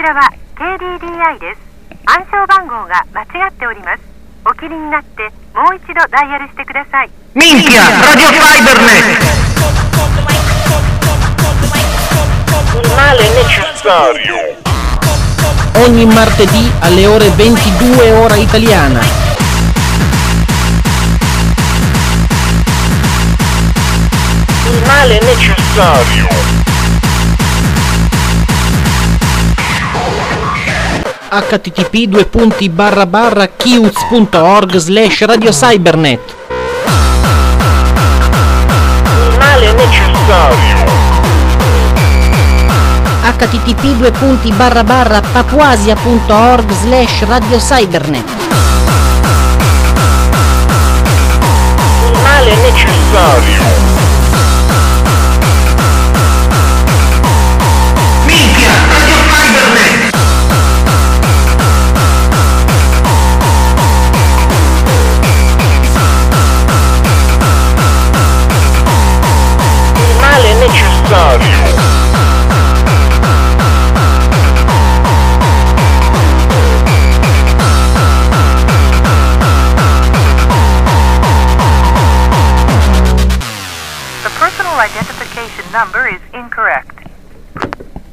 ちらは KDDI です。暗証番号が間違っております。お切りになってもう一度ダイヤルしてください。 Minchia, Radio Cybernet! Il male necessario. Ogni martedì alle ore 22 ora italiana. Il male necessario. http://kiuz.org/radiocybernet. Il male necessario. http://papuasia.org/radiocybernet. Il male necessario. Minchia, Radio Cybernet! Il male necessario. The personal identification number is incorrect.